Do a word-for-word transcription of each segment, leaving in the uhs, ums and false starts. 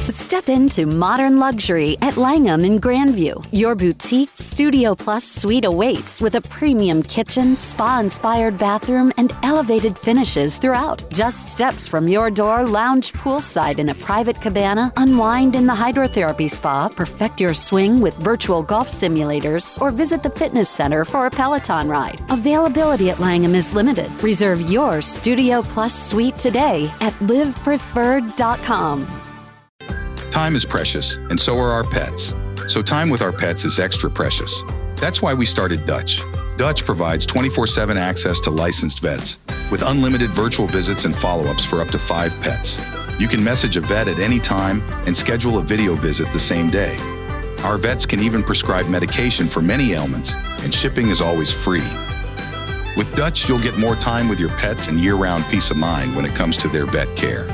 Step into modern luxury at Langham in Grandview. Your boutique Studio Plus suite awaits with a premium kitchen, spa-inspired bathroom, and elevated finishes throughout. Just steps from your door, lounge poolside in a private cabana, unwind in the hydrotherapy spa, perfect your swing with virtual golf simulators, or visit the fitness center for a Peloton ride. Availability at Langham is limited. Reserve your Studio Plus suite today at live preferred dot com. Time is precious, and so are our pets. So time with our pets is extra precious. That's why we started Dutch. Dutch provides twenty-four seven access to licensed vets with unlimited virtual visits and follow-ups for up to five pets. You can message a vet at any time and schedule a video visit the same day. Our vets can even prescribe medication for many ailments, and shipping is always free. With Dutch, you'll get more time with your pets and year-round peace of mind when it comes to their vet care.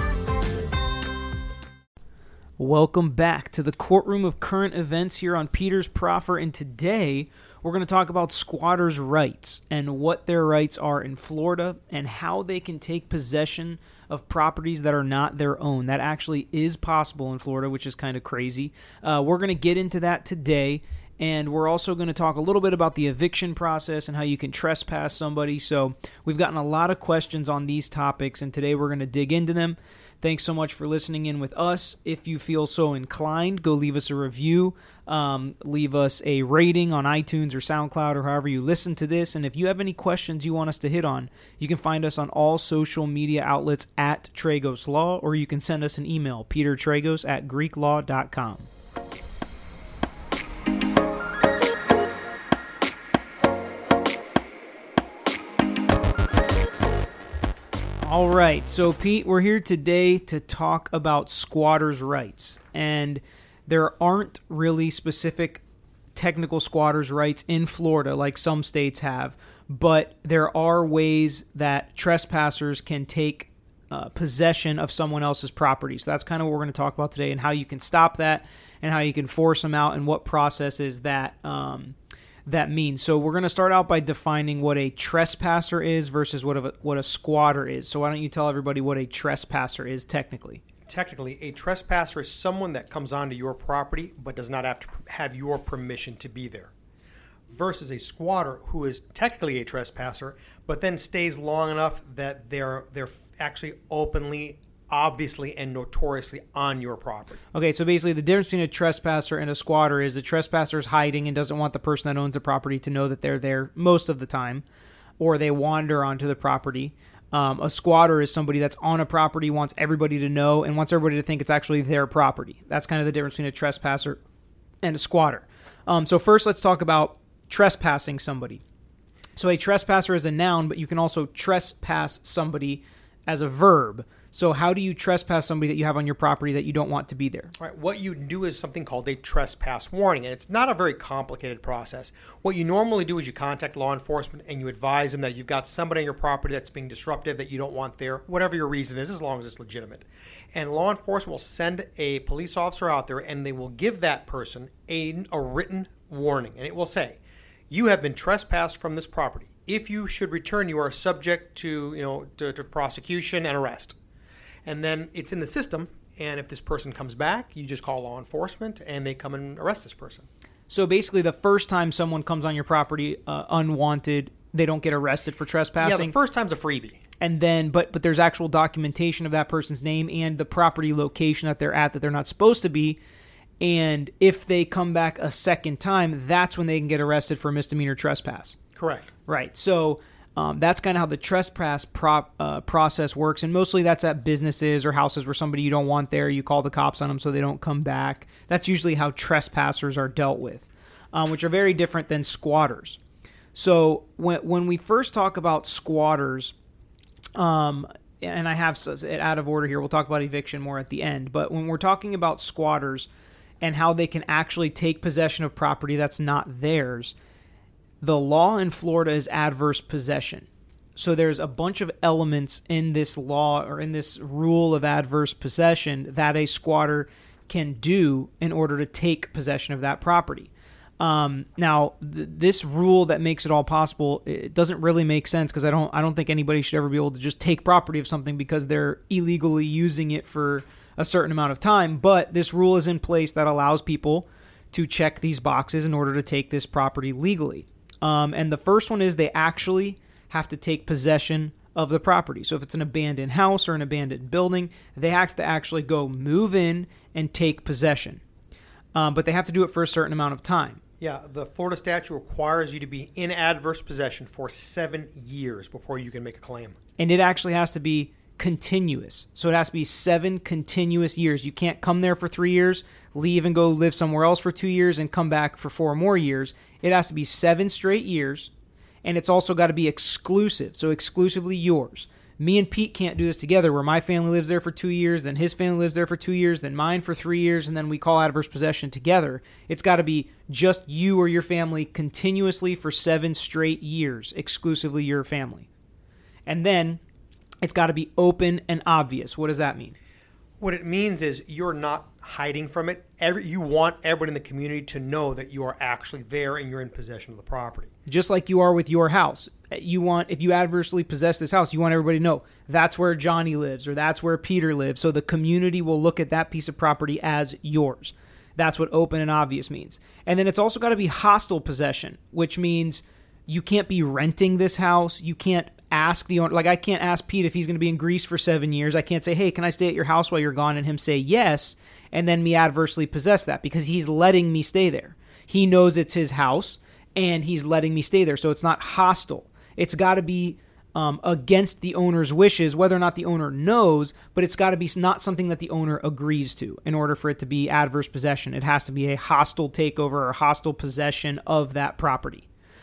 Welcome back to the courtroom of current events here on Peter's Proffer, and today we're going to talk about squatters' rights and what their rights are in Florida and how they can take possession of properties that are not their own. That actually is possible in Florida, which is kind of crazy. Uh, we're going to get into that today, and we're also going to talk a little bit about the eviction process and how you can trespass somebody. So we've gotten a lot of questions on these topics, and today we're going to dig into them. Thanks so much for listening in with us. If you feel so inclined, go leave us a review. Um, leave us a rating on iTunes or SoundCloud or however you listen to this. And if you have any questions you want us to hit on, you can find us on all social media outlets at Tragos Law, or you can send us an email, petertragos at greeklaw dot com. All right, so Pete, we're here today to talk about squatters' rights, and there aren't really specific technical squatters' rights in Florida like some states have, but there are ways that trespassers can take uh, possession of someone else's property. So that's kind of what we're going to talk about today, and how you can stop that and how you can force them out and what processes that um, that means. So we're going to start out by defining what a trespasser is versus what a, what a squatter is. So why don't you tell everybody what a trespasser is technically? Technically, a trespasser is someone that comes onto your property but does not have to have your permission to be there. Versus a squatter, who is technically a trespasser, but then stays long enough that they're they're actually openly, obviously, and notoriously on your property. Okay, so basically the difference between a trespasser and a squatter is a trespasser is hiding and doesn't want the person that owns the property to know that they're there most of the time, or they wander onto the property. Um, a squatter is somebody that's on a property, wants everybody to know, and wants everybody to think it's actually their property. That's kind of the difference between a trespasser and a squatter. Um, so first, let's talk about trespassing somebody. So a trespasser is a noun, but you can also trespass somebody as a verb. So how do you trespass somebody that you have on your property that you don't want to be there? All right, what you do is something called a trespass warning, and it's not a very complicated process. What you normally do is you contact law enforcement and you advise them that you've got somebody on your property that's being disruptive that you don't want there, whatever your reason is, as long as it's legitimate. And law enforcement will send a police officer out there, and they will give that person a, a written warning, and it will say, you have been trespassed from this property. If you should return, you are subject to, you know, to, to prosecution and arrest. And then it's in the system, and if this person comes back, you just call law enforcement, and they come and arrest this person. So basically, the first time someone comes on your property uh, unwanted, they don't get arrested for trespassing? Yeah, the first time's a freebie. And then, but but there's actual documentation of that person's name and the property location that they're at that they're not supposed to be. And if they come back a second time, that's when they can get arrested for misdemeanor trespass. Correct. Right. So um, that's kind of how the trespass prop, uh, process works. And mostly that's at businesses or houses where somebody you don't want there. You call the cops on them so they don't come back. That's usually how trespassers are dealt with, um, which are very different than squatters. So when when we first talk about squatters, um, and I have it out of order here, we'll talk about eviction more at the end. But when we're talking about squatters and how they can actually take possession of property that's not theirs, the law in Florida is adverse possession. So there's a bunch of elements in this law or in this rule of adverse possession that a squatter can do in order to take possession of that property. Um, now, th- this rule that makes it all possible, it doesn't really make sense because I don't I don't think anybody should ever be able to just take property of something because they're illegally using it for a certain amount of time. But this rule is in place that allows people to check these boxes in order to take this property legally. Um, and the first one is they actually have to take possession of the property. So if it's an abandoned house or an abandoned building, they have to actually go move in and take possession. Um, but they have to do it for a certain amount of time. Yeah, the Florida statute requires you to be in adverse possession for seven years before you can make a claim. And it actually has to be continuous. So it has to be seven continuous years. You can't come there for three years, leave and go live somewhere else for two years, and come back for four more years. It has to be seven straight years, and it's also got to be exclusive, so exclusively yours. Me and Pete can't do this together where my family lives there for two years, then his family lives there for two years, then mine for three years, and then we call adverse possession together. It's got to be just you or your family continuously for seven straight years, exclusively your family. And then it's got to be open and obvious. What does that mean? What it means is you're not hiding from it. Every, you want everyone in the community to know that you are actually there and you're in possession of the property. Just like you are with your house. You want, if you adversely possess this house, you want everybody to know that's where Johnny lives or that's where Peter lives. So the community will look at that piece of property as yours. That's what open and obvious means. And then it's also got to be hostile possession, which means you can't be renting this house. You can't ask the owner. Like, I can't ask Pete if he's going to be in Greece for seven years. I can't say, hey, can I stay at your house while you're gone? And him say yes, and then me adversely possess that because he's letting me stay there. He knows it's his house, and he's letting me stay there. So it's not hostile. It's got to be um, against the owner's wishes, whether or not the owner knows, but it's got to be not something that the owner agrees to in order for it to be adverse possession. It has to be a hostile takeover or hostile possession of that property.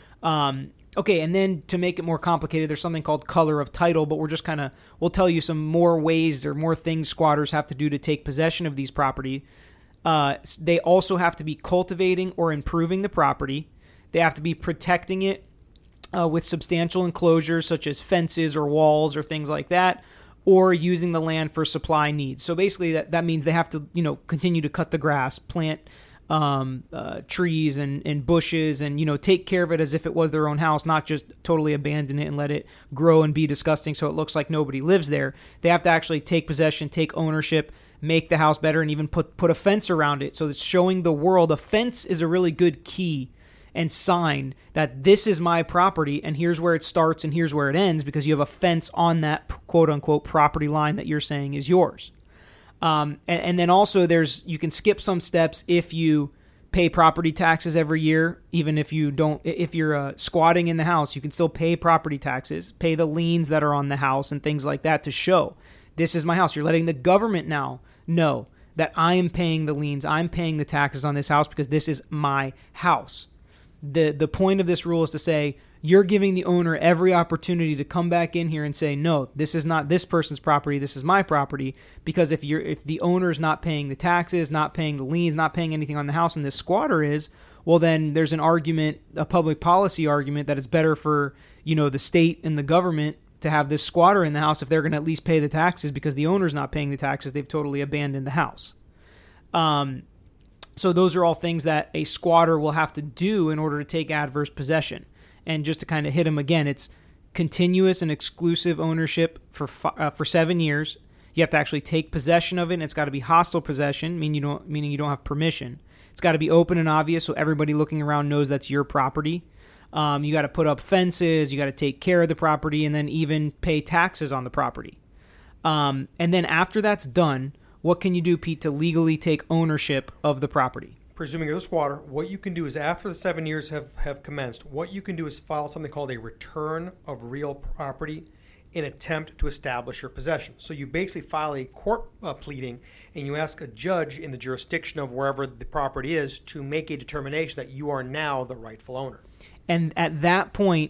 Um, okay, and then to make it more complicated, there's something called color of title, but we're just kind of, we'll tell you some more ways or more things squatters have to do to take possession of these property. Uh, they also have to be cultivating or improving the property. They have to be protecting it uh, with substantial enclosures such as fences or walls or things like that, or using the land for supply needs. So basically that, that means they have to, you know, continue to cut the grass, plant um, uh, trees and, and bushes and, you know, take care of it as if it was their own house, not just totally abandon it and let it grow and be disgusting so it looks like nobody lives there. They have to actually take possession, take ownership, make the house better, and even put, put a fence around it. So it's showing the world. A fence is a really good key and sign that this is my property and here's where it starts and here's where it ends, because you have a fence on that quote-unquote property line that you're saying is yours. Um, and, and then also there's, you can skip some steps if you pay property taxes every year, even if you don't, if you're uh, squatting in the house, you can still pay property taxes, pay the liens that are on the house and things like that to show this is my house. You're letting the government now know that I am paying the liens, I'm paying the taxes on this house because this is my house. The the point of this rule is to say you're giving the owner every opportunity to come back in here and say, no, this is not this person's property, this is my property, because if you're if the owner's not paying the taxes, not paying the liens, not paying anything on the house, and this squatter is, well, then there's an argument, a public policy argument, that it's better for, you know, the state and the government to have this squatter in the house if they're going to at least pay the taxes, because the owner's not paying the taxes, they've totally abandoned the house. Um. So those are all things that a squatter will have to do in order to take adverse possession. And just to kind of hit them again, it's continuous and exclusive ownership for uh, for seven years. You have to actually take possession of it, and it's got to be hostile possession, meaning you don't meaning you don't have permission. It's got to be open and obvious, so everybody looking around knows that's your property. Um, you got to put up fences, you got to take care of the property, and then even pay taxes on the property. Um, and then after that's done, what can you do, Pete, to legally take ownership of the property? Presuming you're the squatter, what you can do is after the seven years have, have commenced, what you can do is file something called a return of real property in attempt to establish your possession. So you basically file a court uh, pleading and you ask a judge in the jurisdiction of wherever the property is to make a determination that you are now the rightful owner. And at that point,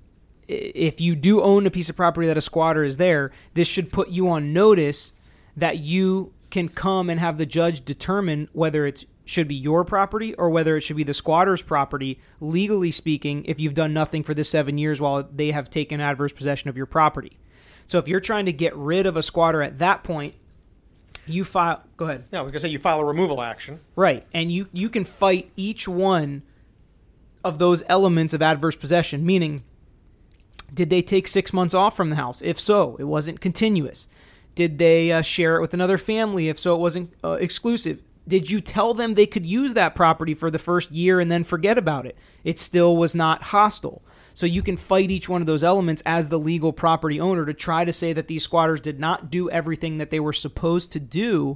if you do own a piece of property that a squatter is there, this should put you on notice that you can come and have the judge determine whether it should be your property or whether it should be the squatter's property, legally speaking, if you've done nothing for the seven years while they have taken adverse possession of your property. So if you're trying to get rid of a squatter at that point, you file... Go ahead. Yeah, I was going to say you file a removal action. Right, and you, you can fight each one of those elements of adverse possession, meaning, did they take six months off from the house? If so, it wasn't continuous. Did they uh, share it with another family? If so, it wasn't uh, exclusive. Did you tell them they could use that property for the first year and then forget about it? It still was not hostile. So you can fight each one of those elements as the legal property owner to try to say that these squatters did not do everything that they were supposed to do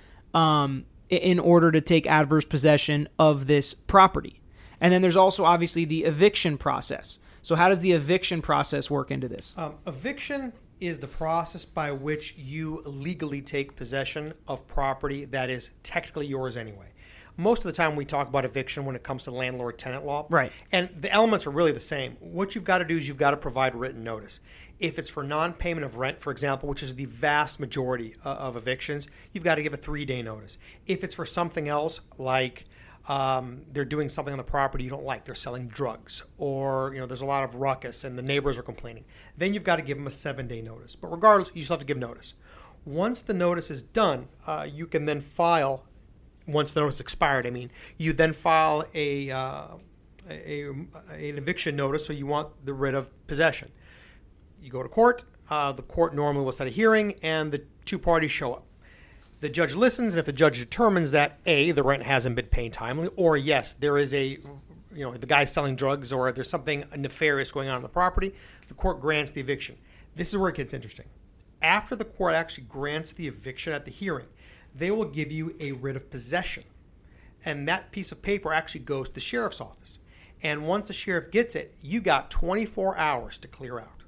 um, in order to take adverse possession of this property. And then there's also obviously the eviction process. So how does the eviction process work into this? Um, eviction is the process by which you legally take possession of property that is technically yours anyway. Most of the time we talk about eviction when it comes to landlord-tenant law. Right. And the elements are really the same. What you've got to do is you've got to provide written notice. If it's for non-payment of rent, for example, which is the vast majority uh, of evictions, you've got to give a three-day notice. If it's for something else, like um, they're doing something on the property you don't like, they're selling drugs, or you know there's a lot of ruckus and the neighbors are complaining, then you've got to give them a seven-day notice. But regardless, you still have to give notice. Once the notice is done, uh, you can then file. Once the notice expired, I mean, you then file a, uh, a, a an eviction notice, so you want the writ of possession. You go to court. Uh, the court normally will set a hearing, and the two parties show up. The judge listens, and if the judge determines that A, the rent hasn't been paid timely, or yes, there is a, you know, the guy's selling drugs, or there's something nefarious going on in the property, the court grants the eviction. This is where it gets interesting. After the court actually grants the eviction at the hearing, they will give you a writ of possession. And that piece of paper actually goes to the sheriff's office. And once the sheriff gets it, you got twenty-four hours to clear out.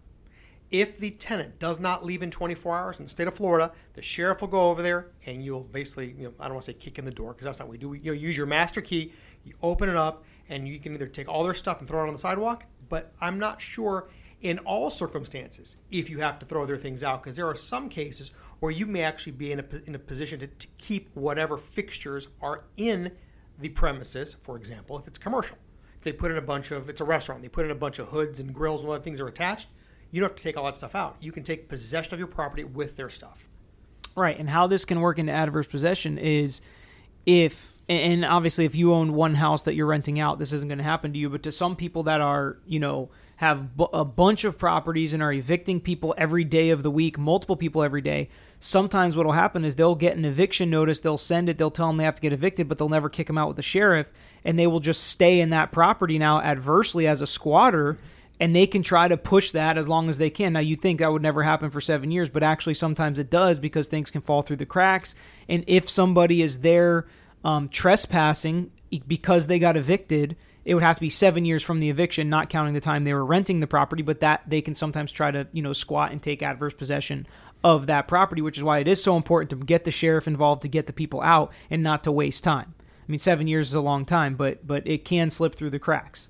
If the tenant does not leave in twenty-four hours in the state of Florida, the sheriff will go over there and you'll basically, you know, I don't want to say kick in the door because that's not what we do. You know, use your master key, you open it up, and you can either take all their stuff and throw it on the sidewalk, but I'm not sure in all circumstances if you have to throw their things out, because there are some cases where you may actually be in a, in a position to, to keep whatever fixtures are in the premises. For example, if it's commercial, if they put in a bunch of, it's a restaurant, they put in a bunch of hoods and grills and other things are attached, you don't have to take all that stuff out. You can take possession of your property with their stuff. Right, and how this can work into adverse possession is if, and obviously if you own one house that you're renting out, this isn't going to happen to you, but to some people that are, you know, have b- a bunch of properties and are evicting people every day of the week, multiple people every day, sometimes what will happen is they'll get an eviction notice, they'll send it, they'll tell them they have to get evicted, but they'll never kick them out with the sheriff, and they will just stay in that property now adversely as a squatter, and they can try to push that as long as they can. Now, you'd think that would never happen for seven years, but actually sometimes it does because things can fall through the cracks, and if somebody is there um, trespassing because they got evicted, it would have to be seven years from the eviction, not counting the time they were renting the property, but that they can sometimes try to, you know, squat and take adverse possession of that property, which is why it is so important to get the sheriff involved to get the people out and not to waste time. I mean, seven years is a long time, but but it can slip through the cracks.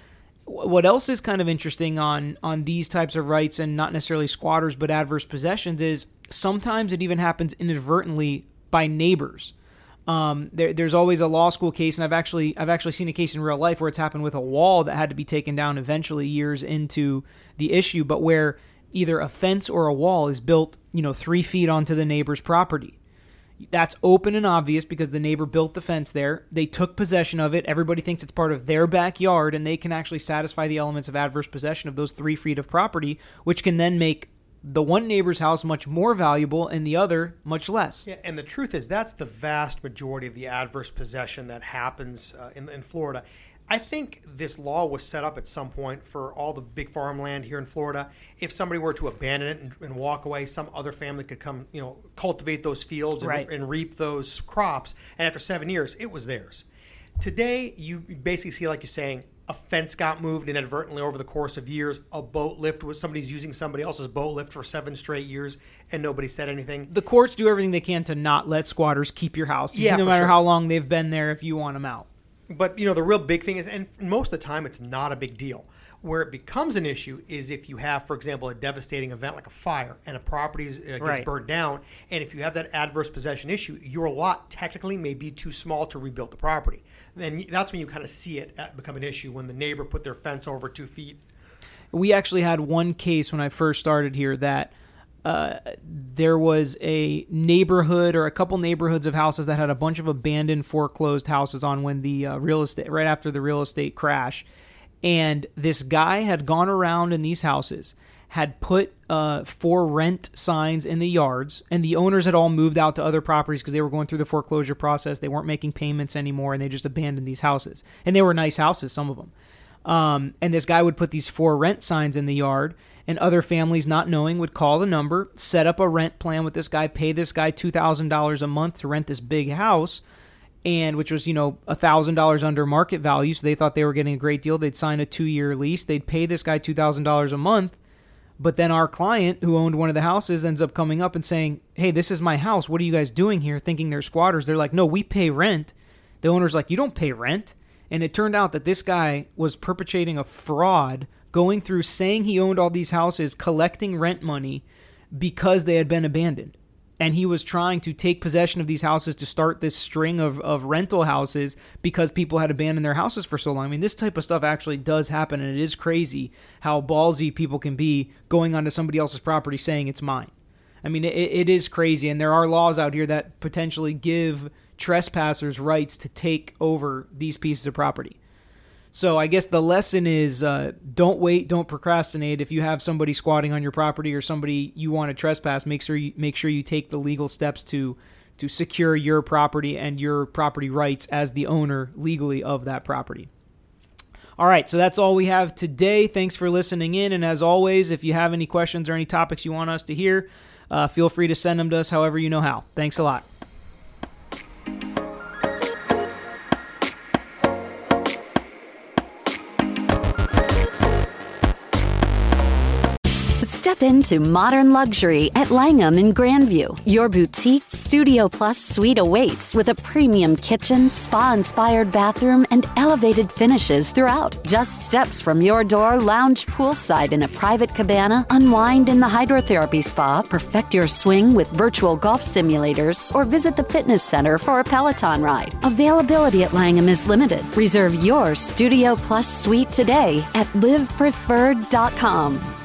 What else is kind of interesting on, on these types of rights, and not necessarily squatters, but adverse possessions, is sometimes it even happens inadvertently by neighbors. Um, there, there's always a law school case, and I've actually I've actually seen a case in real life where it's happened with a wall that had to be taken down eventually years into the issue, but where either a fence or a wall is built, you know, three feet onto the neighbor's property. That's open and obvious because the neighbor built the fence there. They took possession of it. Everybody thinks it's part of their backyard, and they can actually satisfy the elements of adverse possession of those three feet of property, which can then make the one neighbor's house much more valuable and the other much less. Yeah, and the truth is that's the vast majority of the adverse possession that happens uh, in, in Florida. I think this law was set up at some point for all the big farmland here in Florida. If somebody were to abandon it and, and walk away, some other family could come, you know, cultivate those fields and, right. and reap those crops. And after seven years, it was theirs. Today, you basically see, like you're saying, a fence got moved inadvertently over the course of years. A boat lift was somebody's using somebody else's boat lift for seven straight years, and nobody said anything. The courts do everything they can to not let squatters keep your house, yeah, no matter sure. how long they've been there. If you want them out. But you know, the real big thing is, and most of the time, it's not a big deal. Where it becomes an issue is if you have, for example, a devastating event like a fire and a property uh, gets right. burned down, and if you have that adverse possession issue, your lot technically may be too small to rebuild the property. Then that's when you kind of see it become an issue, when the neighbor put their fence over two feet. We actually had one case when I first started here that uh, there was a neighborhood or a couple neighborhoods of houses that had a bunch of abandoned foreclosed houses on when the uh, real estate, right after the real estate crash. And this guy had gone around in these houses, had put uh, for rent signs in the yards, and the owners had all moved out to other properties because they were going through the foreclosure process. They weren't making payments anymore, and they just abandoned these houses. And they were nice houses, some of them. Um, and this guy would put these for rent signs in the yard, and other families, not knowing, would call the number, set up a rent plan with this guy, pay this guy two thousand dollars a month to rent this big house, and which was, you know, one thousand dollars under market value, so they thought they were getting a great deal. They'd sign a two-year lease. They'd pay this guy two thousand dollars a month, but then our client, who owned one of the houses, ends up coming up and saying, hey, this is my house. What are you guys doing here? Thinking they're squatters. They're like, no, we pay rent. The owner's like, you don't pay rent. And it turned out that this guy was perpetrating a fraud, going through saying he owned all these houses, collecting rent money because they had been abandoned. And he was trying to take possession of these houses to start this string of, of rental houses because people had abandoned their houses for so long. I mean, this type of stuff actually does happen, and it is crazy how ballsy people can be going onto somebody else's property saying it's mine. I mean, it, it is crazy, and there are laws out here that potentially give trespassers rights to take over these pieces of property. So I guess the lesson is uh, don't wait, don't procrastinate. If you have somebody squatting on your property or somebody you want to trespass, make sure you make sure you take the legal steps to to secure your property and your property rights as the owner legally of that property. All right, so that's all we have today. Thanks for listening in, and as always, if you have any questions or any topics you want us to hear, uh, feel free to send them to us however you know how. Thanks a lot. Step into modern luxury at Langham in Grandview. Your boutique Studio Plus suite awaits with a premium kitchen, spa-inspired bathroom, and elevated finishes throughout. Just steps from your door, lounge poolside in a private cabana, unwind in the hydrotherapy spa, perfect your swing with virtual golf simulators, or visit the fitness center for a Peloton ride. Availability at Langham is limited. Reserve your Studio Plus suite today at live preferred dot com.